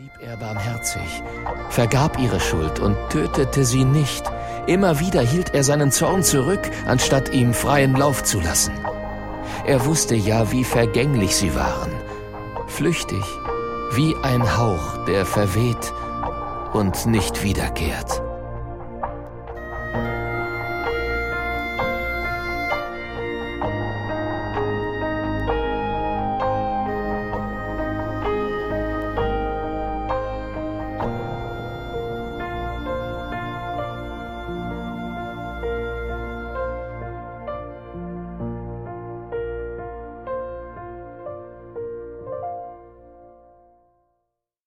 blieb er barmherzig, vergab ihre Schuld und tötete sie nicht. Immer wieder hielt er seinen Zorn zurück, anstatt ihm freien Lauf zu lassen. Er wusste ja, wie vergänglich sie waren, flüchtig, wie ein Hauch, der verweht und nicht wiederkehrt.